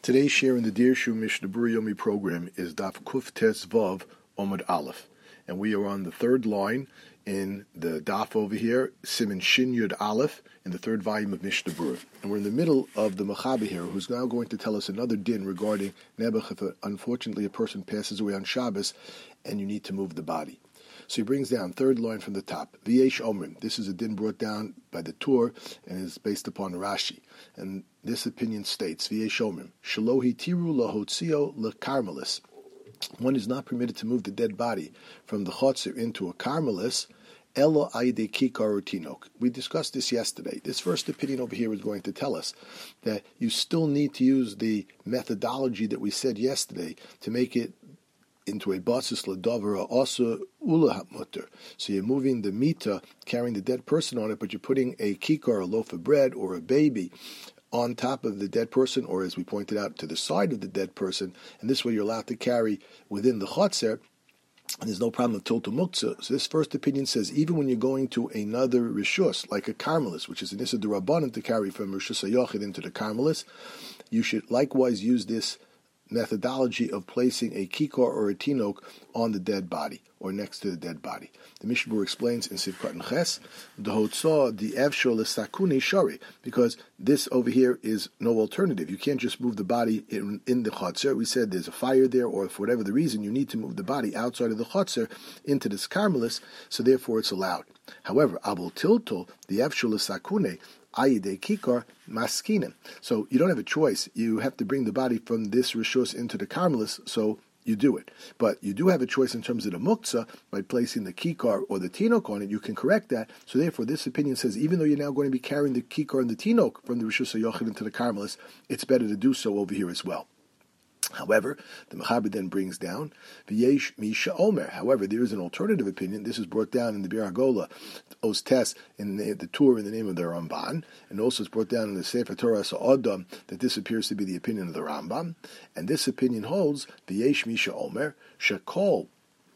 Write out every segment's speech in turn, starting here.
Today's share in the Dirshu Mishnah Berurah Yomi program is Daf Kuf Tes Vav Omad Aleph, and we are on the third line in the Daf over here, Siman Shin Yud Aleph, in the third volume of Mishnah Berurah. And we're in the middle of the Mechaber here, who's now going to tell us another din regarding Nebuch if unfortunately a person passes away on Shabbos and you need to move the body. So he brings down third line from the top. V'yesh omrim. This is a din brought down by the Tur and is based upon Rashi. And this opinion states, V'yesh omrim, Shalohi tiru lahotzio lekarmelis. One is not permitted to move the dead body from the chotzer into a karmelis, elo aide kikar utinok. We discussed this yesterday. This first opinion over here is going to tell us that you still need to use the methodology that we said yesterday to make it into a basis ladavara also ula mutter. So you're moving the mita, carrying the dead person on it, but you're putting a kikar, a loaf of bread, or a baby on top of the dead person, or as we pointed out, to the side of the dead person, and this way you're allowed to carry within the chotzer, and there's no problem of tiltu muktzah. So this first opinion says even when you're going to another rishus, like a karmelis, which is an issa d'Rabbanan to carry from rishus hayochid into the karmelis, you should likewise use this methodology of placing a kikar or a tinok on the dead body or next to the dead body. The Mishnah Berurah explains in Sivkot and Ches, the hotzah the evshol lesakuni shari, because this over here is no alternative. You can't just move the body in the chotzer. We said there's a fire there, or for whatever the reason, you need to move the body outside of the chotzer into this karmelis, so therefore it's allowed. However, abul tilto the evshol lesakune Ayide kikar maskinen. So you don't have a choice. You have to bring the body from this rishus into the karmelis, so you do it. But you do have a choice in terms of the muktzah by placing the kikar or the tinok on it. You can correct that. So therefore, this opinion says even though you're now going to be carrying the kikar and the tinok from the rishus hayochid into the karmelis, it's better to do so over here as well. However, the Mechaber then brings down V'yesh Misha Omer. However, there is an alternative opinion. This is brought down in the Bir Hagola, Os Tes, in the Tur in the name of the Ramban, and also it's brought down in the Sefer Torah Sa'odam that this appears to be the opinion of the Rambam. And this opinion holds V'yesh Misha Omer Shekol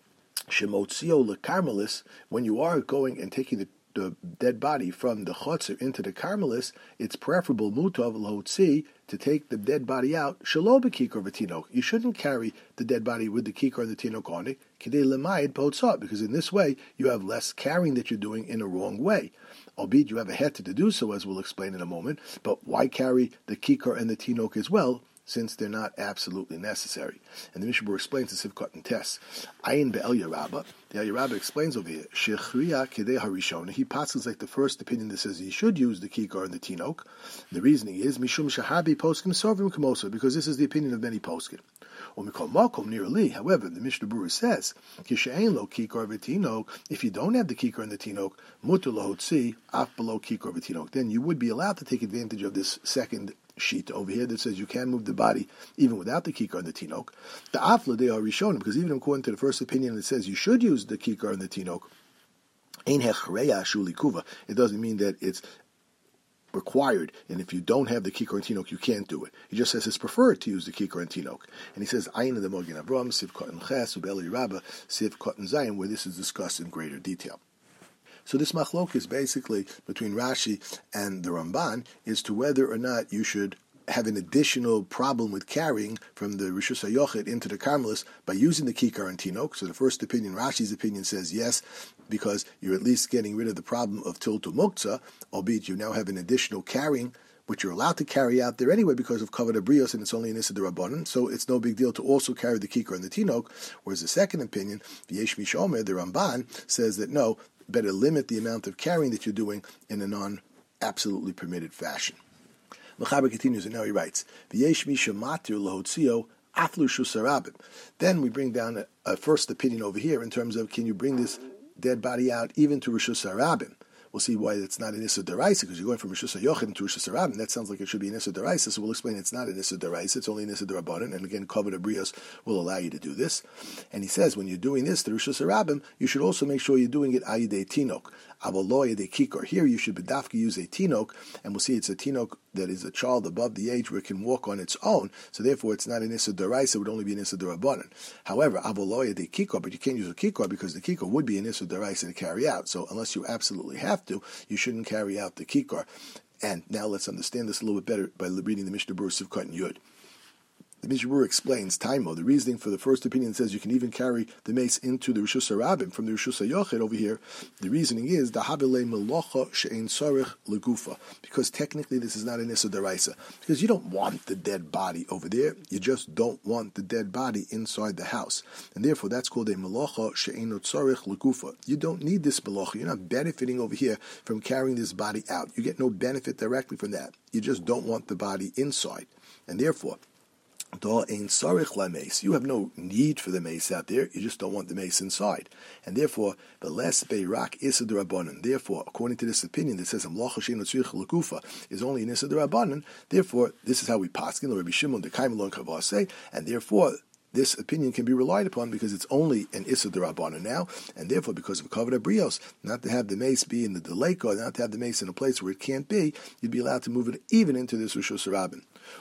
Shemotzio LeKarmelis. When you are going and taking the dead body from the chotzer into the karmelis, it's preferable mutav lahotzi to take the dead body out shelo b'kikar v'tinok. You shouldn't carry the dead body with the kikar and the tinok on it kidei lemayid potzah, because in this way you have less carrying that you're doing in a wrong way. Albeit you have a heter to do so, as we'll explain in a moment. But why carry the kikar and the tinok as well, since they're not absolutely necessary? And the Mishnah Berurah explains in Sivkot and Tes, Ayin be'el Yarabba. The El Yarabba explains over here, Shechriya kedei harishon. He passes like the first opinion that says he should use the kikar and the tinok. The reasoning is Mishum shahabi poskim sovrim kamosa, because this is the opinion of many poskim. However, the Mishnah Berurah says, Kishain lo kikar v'tinok. If you don't have the kikar and the tinok, mutar lahotzi af below kikar v'tinok, then you would be allowed to take advantage of this second sheet over here that says you can move the body even without the kikar and the tinok. The afla they are rishon, because even according to the first opinion it says you should use the kikar and the tinok. Ein hechreya shuli kuva. It doesn't mean that it's required, and if you don't have the kikar and tinok, you can't do it. He just says it's preferred to use the kikar and tinok. And he says ayin the Mogen Avram Sivkot and Ches uBeli Rabba Sivkot and Zayin, where this is discussed in greater detail. So this machlok is basically between Rashi and the Ramban as to whether or not you should have an additional problem with carrying from the Rishus HaYochid into the Karmelis by using the Kikar and Tinok. So the first opinion, Rashi's opinion, says yes, because you're at least getting rid of the problem of Tiltu Muktzah, albeit you now have an additional carrying, which you're allowed to carry out there anyway because of Kavod Abrios, and it's only an Issa D'Rabbanan, so it's no big deal to also carry the Kikar and the Tinok. Whereas the second opinion, V'yesh Mish Omer, the Ramban, says that no, better limit the amount of carrying that you're doing in a non-absolutely permitted fashion. Mechaber continues, and now he writes, V'yesh misha matir lahotzio aflu shusarabim. Then we bring down a first opinion over here in terms of can you bring this dead body out even to Rishus Harabim? We'll see why it's not an Issa D'Oraisa, because you're going from Rishus HaYochid to Rishus Harabim. That sounds like it should be an Issa D'Oraisa, so we'll explain it's not an Issa D'Oraisa, it's only an Issa D'Rabbanan, and again, Kavod Abrios will allow you to do this. And he says, when you're doing this to Rishus Harabim, you should also make sure you're doing it Ayidei Tinok. Avalo Yedei Kikar. Here you should bedafka use a Tinok, and we'll see it's a Tinok that is a child above the age where it can walk on its own, so therefore it's not an Issa D'Oraisa, it would only be an Issa D'Rabbanan. However, Avalo Yedei Kikar, but you can't use a Kikar because the Kikar would be an Issa D'Oraisa to carry out, so unless you absolutely have to, you shouldn't carry out the Kikar. And now let's understand this a little bit better by reading the Mishnah Berurah Sivkot and Yud. The Mishnah Berurah explains, Taimo, the reasoning for the first opinion says you can even carry the mace into the Rishus HaRabim from the Rishus HaYochid over here. The reasoning is, Dahabele Melocha She'ein Sarich Legufa, because technically this is not an Issa Daraisa. Because you don't want the dead body over there, you just don't want the dead body inside the house. And therefore that's called a Melocha She'ein Sarich Legufa. You don't need this Melocha, you're not benefiting over here from carrying this body out. You get no benefit directly from that. You just don't want the body inside. And therefore, you have no need for the mace out there, you just don't want the mace inside. And therefore, the less beirak issa d'Rabbanan. Therefore, according to this opinion that says Amlacha she'ein tzrich l'kufa is only an issa d'Rabbanan, therefore, this is how we paskin, Rabbi Shimon d'Kaim Lon Kavase, and therefore, this opinion can be relied upon because it's only an Issa D'Rabbanan now, and therefore because of Kavod Abrios, not to have the mace be in the Deleko, not to have the mace in a place where it can't be, you'd be allowed to move it even into this Rishus HaRabim.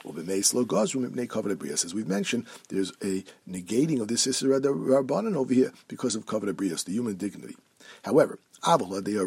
As we've mentioned, there's a negating of this Issa D'Rabbanan over here because of Kavod Abrios, the human dignity. However, the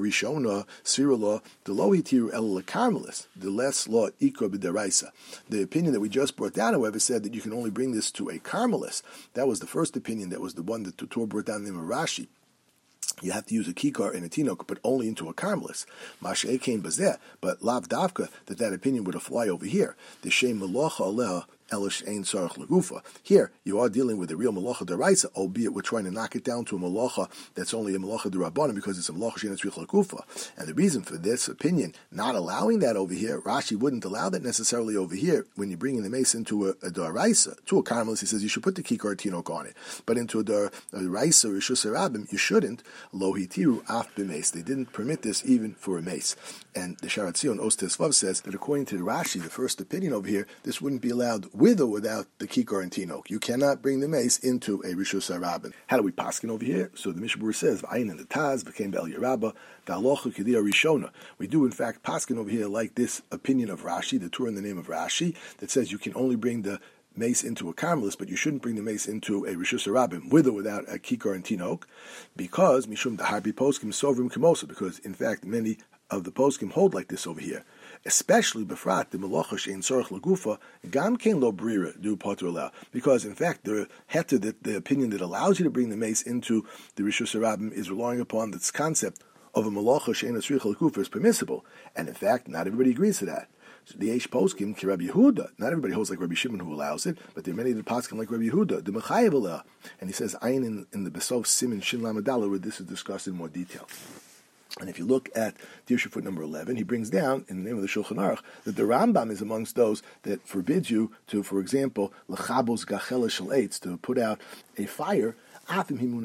less law ikra b'deraisa. The opinion that we just brought down, however, said that you can only bring this to a carmelis. That was the first opinion. That was the one that Tutor brought down in Rashi. You have to use a kikar and a tinok, but only into a carmelis. Mashe came bazeh, but lav davka that opinion would apply over here. The shem melocha aleh. Here, you are dealing with a real malacha deraisa, albeit we're trying to knock it down to a malacha that's only a malacha derabbanan because it's a malacha she'ein tzrich l'kufa. And the reason for this opinion, not allowing that over here, Rashi wouldn't allow that necessarily over here. When you're bringing the mace into a deraisa, to a carmelis, he says you should put the kikar tinok on it. But into a deraisa or Rishus HaRabim, you shouldn't. Lo hitiru af b'mace. They didn't permit this even for a mace. And the Sharat Zion Ostes Vav says that according to the Rashi, the first opinion over here, this wouldn't be allowed with or without the kikar and tinok. You cannot bring the mace into a Rishus HaRabim. How do we paskin over here? So the Mishnah Berurah says, V'ayin and the Taz became Bel Yerabba, Da'alocha Kediyah Rishona. We do in fact paskin over here like this opinion of Rashi, the Torah in the name of Rashi, that says you can only bring the mace into a carmelis, but you shouldn't bring the mace into a Rishus HaRabim with or without a kikar and tinok, because Mishum Daharbi Poskim Sovrim Kemosa, because in fact many of the poskim hold like this over here, especially befrat the melacha she'ein tzorich legufa gam kein lo brira du poter aleh, because in fact the heter, that the opinion that allows you to bring the mace into the Rishus HaRabim is relying upon this concept of a melacha she'ein tzorich legufa is permissible, and in fact not everybody agrees to that. So the Eish poskim ki Rabbi Yehuda, not everybody holds like Rabbi Shimon who allows it, but there are many that poskim like Rabbi Yehuda, the mechayev aleh, and he says ayin in the Besov Simin Shin Lamadala where this is discussed in more detail. And if you look at Dirshu foot number 11, he brings down, in the name of the Shulchan Aruch, that the Rambam is amongst those that forbids you to, for example, l'chabos gachela shel eitz, to put out a fire, even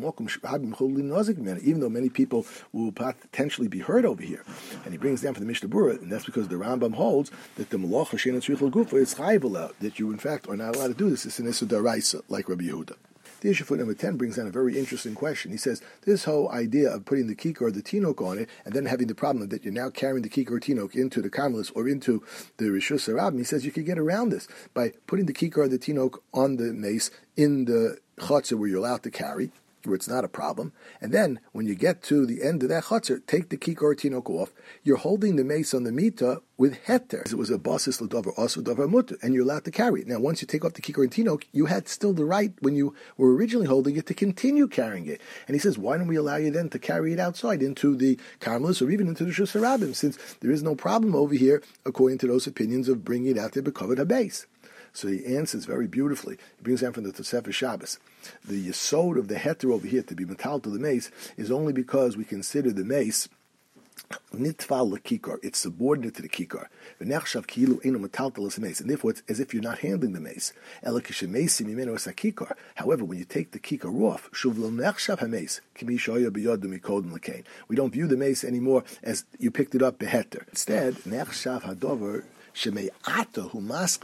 though many people will potentially be hurt over here. And he brings down from the Mishnah Berurah, and that's because the Rambam holds that the malacha she'ein tzrich l'gufa is chayiv aleh, that you in fact are not allowed to do this. It's an issa d'oraisa, like Rabbi Yehuda. The issue foot number 10 brings down a very interesting question. He says, this whole idea of putting the kikar or the tinok on it, and then having the problem that you're now carrying the kikar or tinok into the carmelis or into the Rishus HaRabim, he says you could get around this by putting the kikar or the tinok on the mace in the chutzah where you're allowed to carry, where it's not a problem, and then when you get to the end of that chutzah, take the kikar or tinok off. You're holding the mace on the mita with heter. It was a basis l'davar also davar mutter, and you're allowed to carry it. Now, once you take off the kikar and tinok, you had still the right, when you were originally holding it, to continue carrying it. And he says, why don't we allow you then to carry it outside into the carmelis or even into the Rishus HaRabim, since there is no problem over here, according to those opinions, of bringing it out there b'kavod habase. So he answers very beautifully. He brings down from the Tosefes Shabbos. The yesod of the heter over here to be metal to the mace is only because we consider the mace nitval lekikar. It's subordinate to the kikar. V'nechshav ki'ilu eino metaltal as mace, and therefore it's as if you're not handling the mace. Ela kishemesi mimeno es hakikar. However, when you take the kikar off, shuv lo nechshav hameis kimi shoya biyadu mikodem lekain. We don't view the mace anymore as you picked it up beheter. Instead, nechshav hadover. We look at it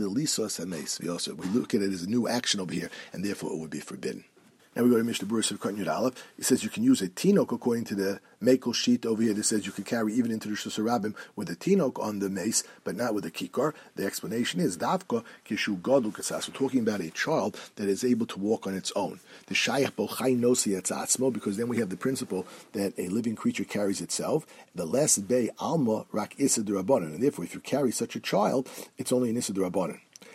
as a new action over here, and therefore it would be forbidden. Now we go to Mishnah Berurah Sivkot Yud Aleph. It says you can use a tinok according to the Mekel sheet over here that says you can carry even into the Rishus HaRabim with a tinok on the mace, but not with a kikar. The explanation is Davka Kishu Gadol Kasas. We're talking about a child that is able to walk on its own. The Shayach Bo Chai Nosi Etzatzmo, because then we have the principle that a living creature carries itself. The less Bei Alma Rak Issa D'Rabbanan, and therefore if you carry such a child, it's only an Issa D'Rabbanan.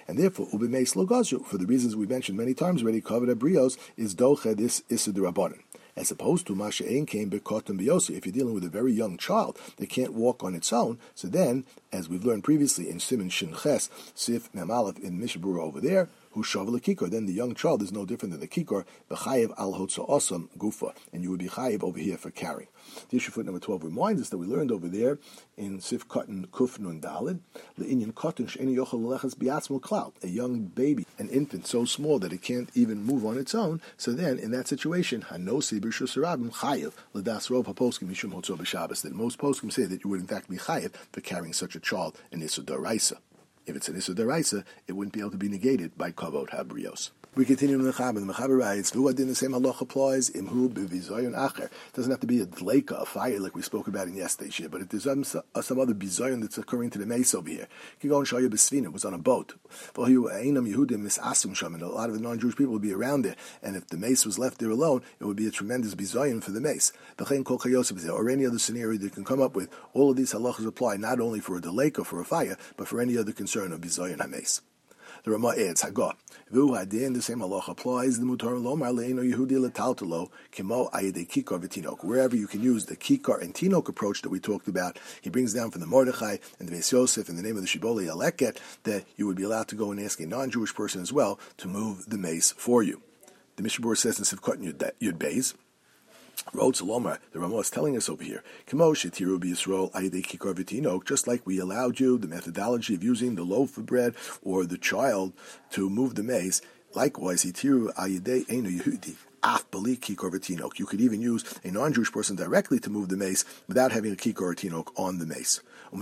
And therefore, ubi meis lo gazru, for the reasons we mentioned many times already, kavod abrios is doche this issa d'Rabbanan. As opposed to Masha Ein came Bekotam Biyosi. If you're dealing with a very young child that can't walk on its own, so then, as we've learned previously in Siman Shin Ches, Sif Mem Aleph in Mishnah Berurah over there, who shavel a kikor, then the young child is no different than the kikor, b'chayev al hotza osam gufa, and you would be chayev over here for carrying. The issue foot number 12 reminds us that we learned over there in Sif Katan Kuf Nun Dalid, le'inyan katan she'eni yochel leleches biatzmo klal, a young baby, an infant so small that it can't even move on its own. So then, in that situation, hanosi b'rshus harabim chayev l'das rov haposkim mishum hotzo b'Shabbos. That most poskim say that you would in fact be chayev for carrying such a child in Issa D'Oraisa. If it's an Issa D'Oraisa, it wouldn't be able to be negated by Kavod HaBrios. We continue in the Mechaber. The Mechaber writes, "V'uadin the same halacha applies imhu b'vizoyon acher." It doesn't have to be a dleika, a fire, like we spoke about in yesterday's year, but if there's some other bizoyon that's occurring to the mace over here. Kigon Shaya B'Sfina was on a boat. And a lot of the non-Jewish people would be around there, and if the mace was left there alone, it would be a tremendous bizoyon for the mace. Or any other scenario that you can come up with, all of these halachas apply not only for a dleika, for a fire, but for any other concern of bizoyon hameis. The Ramah adds, Hagah. The same halacha applies. The mutar lomar leino Yehudi letaltalo kimo ayidei kikar v'tinok. Wherever you can use the kikar and tinok approach that we talked about, he brings down from the Mordechai and the Beis Yosef in the name of the Shibbolei Aleket that you would be allowed to go and ask a non-Jewish person as well to move the mace for you. The Mishnah Berurah says in Sivkot Yud Beis, the Ramah is telling us over here, just like we allowed you the methodology of using the loaf of bread or the child to move the mace, likewise, you could even use a non-Jewish person directly to move the mace without having a kikor or tinok on the mace. And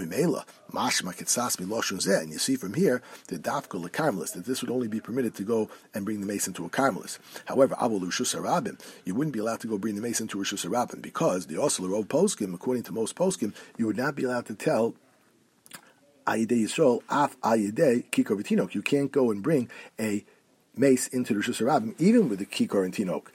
you see from here the dafka lekarmelis, that this would only be permitted to go and bring the mace into a karmelis. However, you wouldn't be allowed to go bring the mace into a rishus harabim, because the osler of poskim, according to most poskim, you would not be allowed to tell ayidei Yisrael af ayidei kikor v'tinok. You can't go and bring a mace into the rishus harabim even with a kikor and tinok.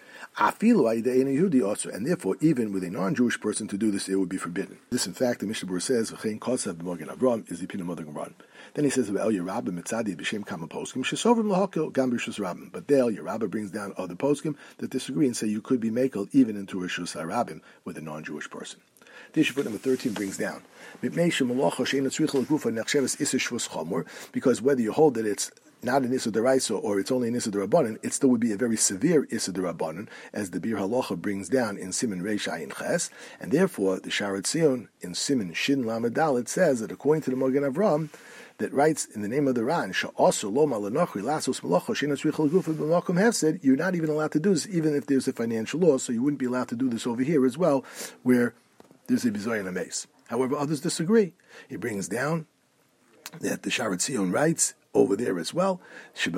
And therefore, even with a non-Jewish person to do this, it would be forbidden. This, in fact, the Mishnah Berurah says, "V'chein kosav b'mogen Avram is the Pinah Mogen Ran." Then he says, "V'el Yerabba mitzadi b'shem kama poskim shesovrim lahakil gam b'rishus harabim." But there, Yerabba brings down other poskim that disagree and say you could be makel even into rishus harabim with a non-Jewish person. The issue number 13 brings down, because whether you hold that it's not an Issa D'Oraisa or it's only an Issa D'Rabbanan, it still would be a very severe Issa D'Rabbanan, as the Bir Halacha brings down in Siman Reish Ayin Ches, and therefore the Sharat Zion in Siman Shin Lamed Dalet says that according to the Mogen Avram, that writes in the name of the Ran, you're not even allowed to do this, even if there's a financial loss, so you wouldn't be allowed to do this over here as well, where there's a bizoyin ames. However, others disagree. He brings down that the Sharat Zion writes over there as well, that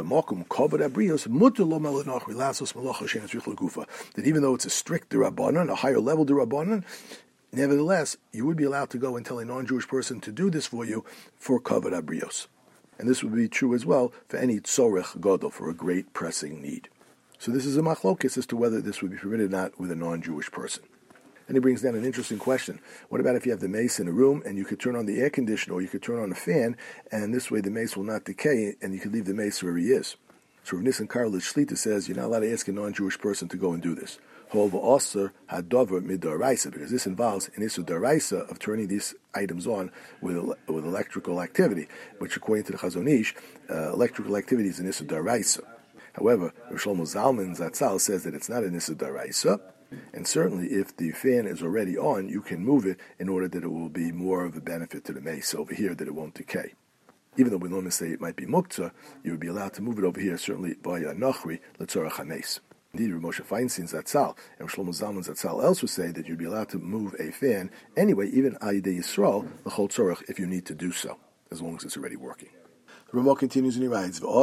even though it's a strict D'Rabbanan, a higher level D'Rabbanan, nevertheless, you would be allowed to go and tell a non-Jewish person to do this for you for Kavod HaBrios. And this would be true as well for any tzorech gadol, for a great pressing need. So this is a machlokes as to whether this would be permitted or not with a non-Jewish person. And he brings down an interesting question. What about if you have the mace in a room and you could turn on the air conditioner or you could turn on a fan, and this way the mace will not decay and you could leave the mace where he is? So Rav Nissen Karlitz Shlita says you're not allowed to ask a non-Jewish person to go and do this. Because this involves an issur d'oraisa of turning these items on with electrical activity, which according to the Chazon Ish, electrical activity is an issur d'oraisa. However, Rav Shlomo Zalman Zatzal says that it's not an issur d'oraisa. And certainly, if the fan is already on, you can move it in order that it will be more of a benefit to the mace over here, that it won't decay. Even though we normally say it might be muktzah, you would be allowed to move it over here, certainly by a nachri, letzorach hameis. Indeed, Rav Moshe Feinstein Zatzal and Shlomo Zalman Zatzal else would say that you'd be allowed to move a fan anyway, even ayidei Yisrael, the chol tzorach, if you need to do so, as long as it's already working. The Ramah continues and he writes, The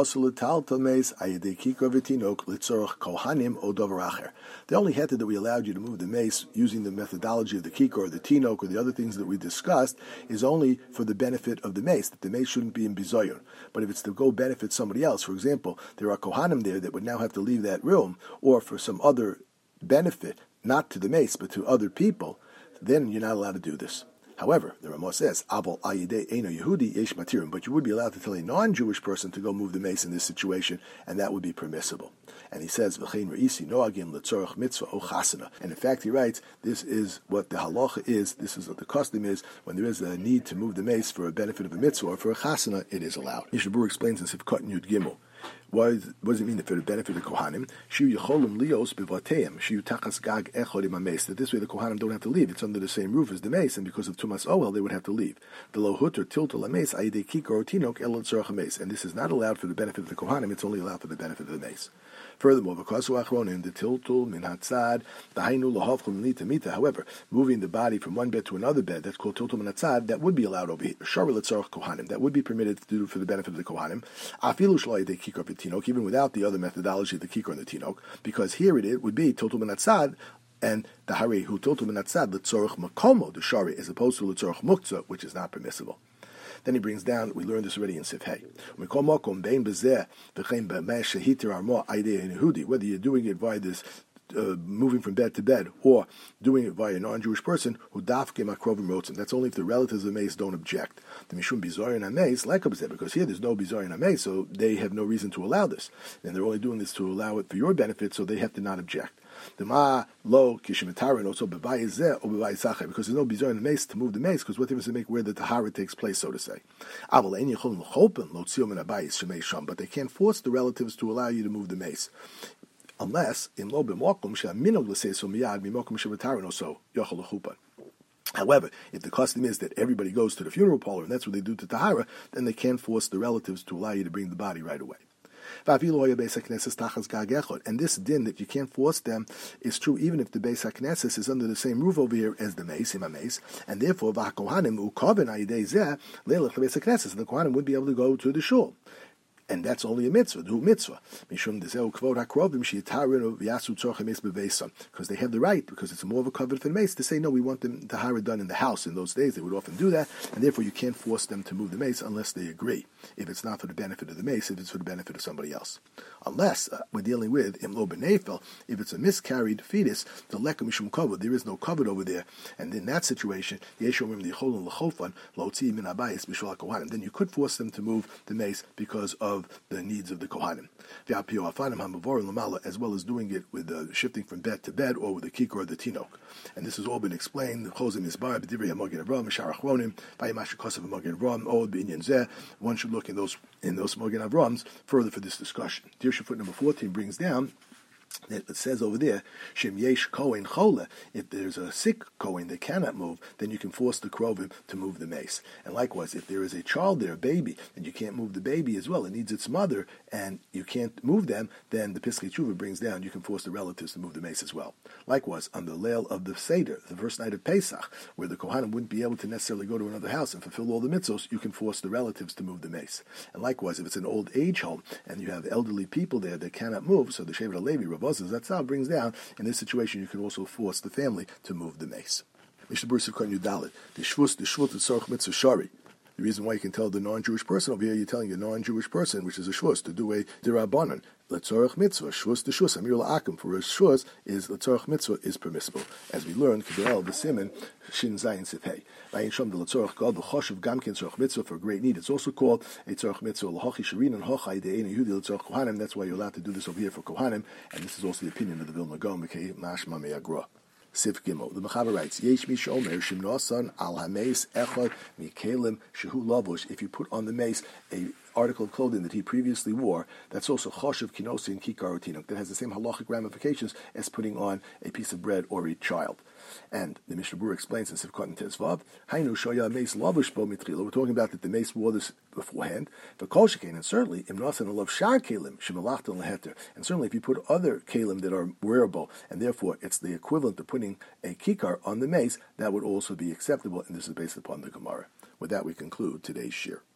only heter that we allowed you to move the mace using the methodology of the kikor or the tinok or the other things that we discussed is only for the benefit of the mace, that the mace shouldn't be in bizoyon. But if it's to go benefit somebody else, for example, there are kohanim there that would now have to leave that room, or for some other benefit, not to the mace but to other people, then you're not allowed to do this. However, the Ramah says, Abol Ayidei Eino Yehudi Yesh Matirim, but you would be allowed to tell a non-Jewish person to go move the mace in this situation, and that would be permissible. And he says, V'chein Re'isi Noagim L'tzorach Mitzvah O Chasana. And in fact, he writes, this is what the halacha is, this is what the custom is, when there is a need to move the mace for a benefit of a mitzvah or for a chasana, it is allowed. Mishnah Berurah explains in Sivkot Yud Gimel. What does it mean that for the benefit of the Kohanim? Shiu Yecholim Lios Bivateim, Shiu Tachas Gag Echod Im HaMeis, that this way the Kohanim don't have to leave. It's under the same roof as the mace, and because of Tumas Ohel, they would have to leave. The Lo Hutter Tiltul HaMeis, Ayidei Kikar or Tinok El Tzorach HaMeis, and this is not allowed for the benefit of the Kohanim, it's only allowed for the benefit of the mace. Furthermore, V'kasu Achronim, the Tiltul Min Hatzad, the Hainu Lahavchum Lita Mita, however, moving the body from one bed to another bed, that's called Tiltul Min Hatzad, that would be allowed over here. Shari L'tzorach Kohanim, that would be permitted to do for the benefit of the Kohanim. Afilu Shlo Ayidei Kikar V'Tinok, even without the other methodology of the Kikar and the Tinok, because here it would be Tiltul Min Hatzad, and the Hari who Tiltul Min Hatzad, L'tzorach Makomo, the Shari, as opposed to L'tzorach Muktzah, which is not permissible. Then he brings down, we learned this already in Sif Hey, whether you're doing it via this moving from bed to bed, or doing it via a non-Jewish person who dafke makrovim rotzim. That's only if the relatives of mace don't object. The mishum bizayin hameis like because here there's no bizayin hameis, so they have no reason to allow this, and they're only doing this to allow it for your benefit, so they have to not object. The ma lo kishimatarin also bebayizeh or bebayisachay, because there's no bizayin hameis to move the mace, because what difference does it make where the tahara takes place, so to say. But they can't force the relatives to allow you to move the mace. Unless However, if the custom is that everybody goes to the funeral parlor and that's what they do to Tahara, then they can't force the relatives to allow you to bring the body right away. And this din that you can't force them is true even if the Beis HaKnesses is under the same roof over here as the mace, and therefore the Kohanim wouldn't be able to go to the shul. And that's only a mitzvah, the mitzvah. Because they have the right, because it's more of a covenant for the mace, to say, no, we want them tahara done in the house. In those days, they would often do that, and therefore you can't force them to move the mace unless they agree. If it's not for the benefit of the mace, if it's for the benefit of somebody else. Unless we're dealing with imlo benefel, if it's a miscarried fetus, the lekah mishum kavod, there is no kavod over there. And in that situation, then you could force them to move the mace because of the needs of the Kohanim. As well as doing it with the shifting from bed to bed or with the kikar or the tinok. And this has all been explained. One should look in those Magen Avrams further for this discussion. Dirsha foot number 14 brings down it says over there, Shem Yesh Kohen Chole, if there's a sick Kohen that cannot move, then you can force the Krovim to move the mace. And likewise, if there is a child there, a baby, and you can't move the baby as well, it needs its mother, and you can't move them, then the Piskei Tshuva brings down, you can force the relatives to move the mace as well. Likewise, on the Leil of the Seder, the first night of Pesach, where the Kohanim wouldn't be able to necessarily go to another house and fulfill all the mitzvos, you can force the relatives to move the mace. And likewise, if it's an old age home, and you have elderly people there that cannot move, so the Shevet HaLevi, that's how it brings down. In this situation, you can also force the family to move the mace. Mishnah Berurah Sivkot Yud Dalet. The shvus tzorach mitzvah shari. The reason why you can tell the non-Jewish person over here, you're telling a non-Jewish person, which is a shvus, to do a dirabanan. L'tzorach mitzvah, shvus to shvus, amir la'akim, for a shvus is l'tzorach mitzvah is permissible. As we learned, Kibel, the Siman, Shin Zayin Sifhei. Vayin Shom de l'tzorach God, the choshev gamkin tzorach mitzvah for a great need. It's also called a tzorach mitzvah, l'hochi shirin and hochai de'ein yehudi l'tzorach kohanim. That's why you're allowed to do this over here for kohanim, and this is also the opinion of the Vilna Gaon, Mekei Mashma Me'agra. Sif Gimel. The Mechaber writes, Yesh mi shomer shimnosan al hameis echad mikelim shehu lavush. If you put on the mace a article of clothing that he previously wore, that's also choshev kinosi and kikar utinuk. That has the same halachic ramifications as putting on a piece of bread or a child. And the Mishnah Berurah explains in Sivkot and Tezvav, Hainu shoya mace lavush bo mitrila. We're talking about that the mace wore this beforehand. The kol shekain, and certainly imnosan alav shar kelim shemalachton leheter. And certainly if you put other kelim that are wearable, and therefore it's the equivalent of putting a kikar on the mace, that would also be acceptable. And this is based upon the Gemara. With that, we conclude today's shir.